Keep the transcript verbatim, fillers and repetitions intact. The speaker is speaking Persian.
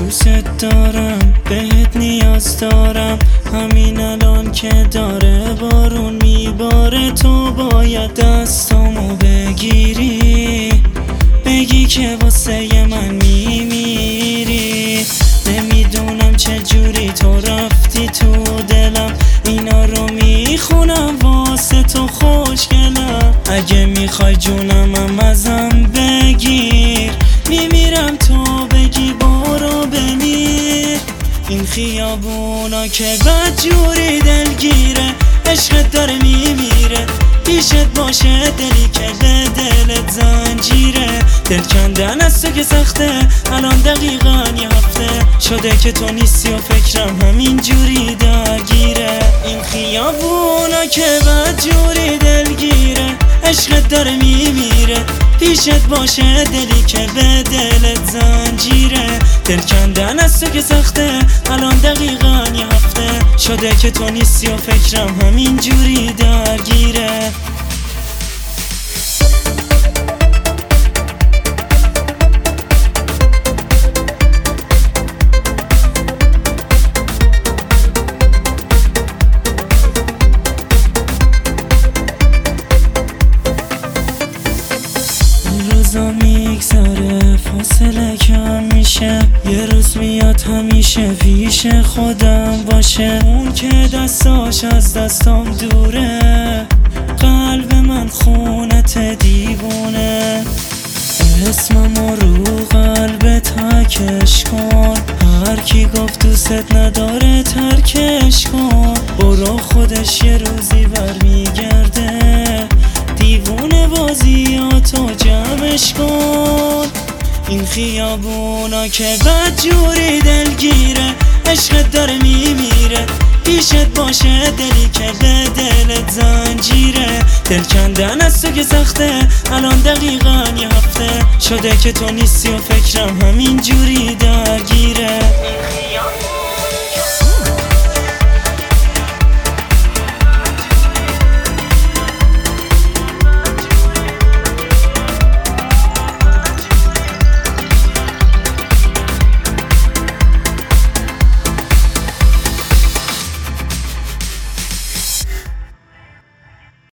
دوست دارم، بهت نیاز دارم، همین الان که داره بارون میباره تو باید دستامو بگیری، بگی که واسه من میمیری. نمیدونم چه جوری تو رفتی تو دلم، اینا رو میخونم واسه تو خوشگلم. اگه میخوای جونم هم ازم بگیر، میمیرم تو بگی برو بمیر. این خیابونا که بدجوری دلگیره، عشقت داره میمیره، پیشت باشه دلی که به دلت زنجیره. دل کندن از تو که سخته، الان دقیقا یه هفته شده که تو نیستی و فکرم همین جوری درگیره. این خیابونا که بدجوری دلگیره، عشقت داره میمیره، پیشت باشه دلی که به دلت زنجیره. دل کندن از تو که سخته، الان دقیقا یه هفته شده که تو نیستی و فکرم همین جوری درگیره. روزا میگذره فاصله کم میشه، یه روز میاد همیشه پیش خودم باشه. اون که دستاش از دستام دوره، قلب من خونت دیوونه. اسممو رو قلب تکش کن، هر کی گفت دوست نداره ترکش کن. برو خودش یه روزی برمیگرده، دیوونه بازیاتو جمعش کن. این خیابونا که بدجوری دلگیره، عشقت داره میمیره، پیشت باشه دلی که به دلت زنجیره. دل کندن از تو که سخته، الان دقیقا یه هفته شده که تو نیستی و فکرم همین جوری درگیره. این خیابونا